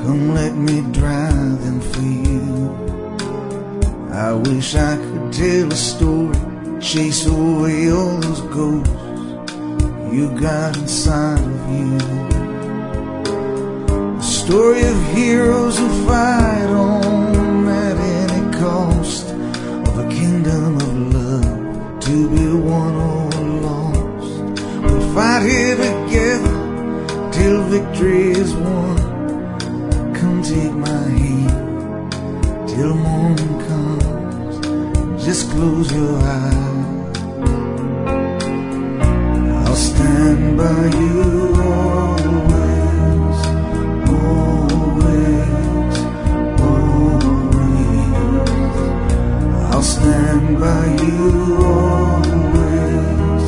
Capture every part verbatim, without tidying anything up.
Come let me dry them for you. I wish I could tell a story, chase away all those ghosts you got inside of you. A story of heroes who fight on at any cost, of a kingdom of love to be won or lost. We'll fight here together till victory is won. Come take my hand till morning comes. Just close your eyes. I'll stand by you always, always, always. I'll stand by you always,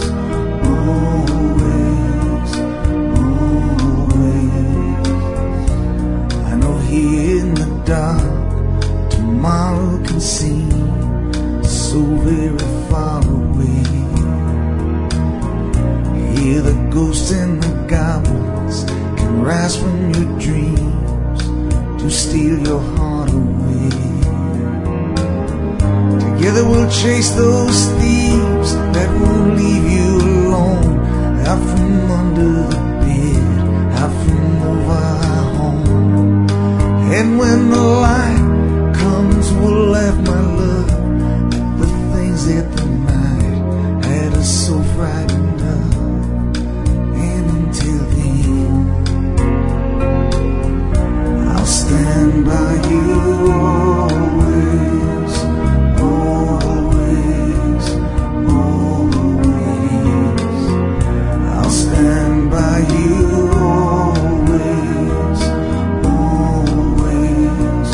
always, always. I know here in the dark tomorrow can seem so very far away. Hear the ghosts and the goblins can rise from your dreams to steal your heart away. Together we'll chase those thieves that won't leave you alone, out from under the bed, out from over our home. And when the light comes, we'll laugh, my love, at the things that the night had us so frightened of. And until then, I'll stand by you always, always, always. I'll stand by you always, always,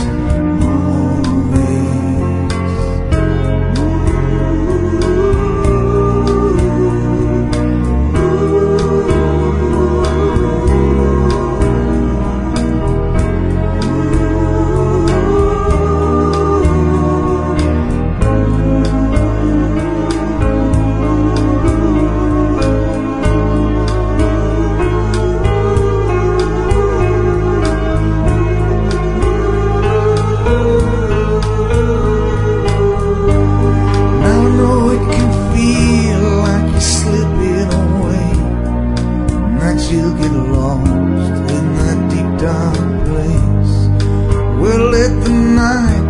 you'll get lost in that deep dark place. We'll let the night